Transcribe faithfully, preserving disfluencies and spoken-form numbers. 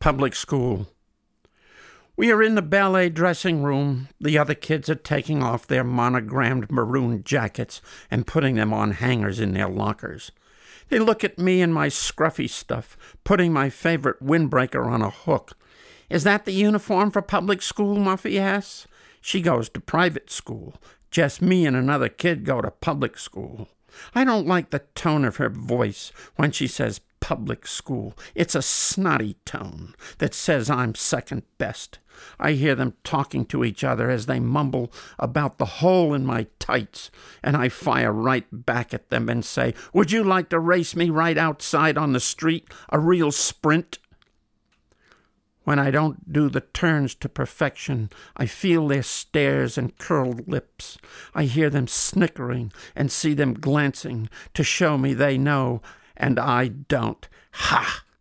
Public school. We are in the ballet dressing room. The other kids are taking off their monogrammed maroon jackets and putting them on hangers in their lockers. They look at me and my scruffy stuff, putting my favorite windbreaker on a hook. "Is that the uniform for public school?" Muffy asks. She goes to private school. Just me and another kid go to public school. I don't like the tone of her voice when she says public school. It's a snotty tone that says I'm second best. I hear them talking to each other as they mumble about the hole in my tights, and I fire right back at them and say, "Would you like to race me right outside on the street, a real sprint?" When I don't do the turns to perfection, I feel their stares and curled lips. I hear them snickering and see them glancing to show me they know, and I don't. Ha!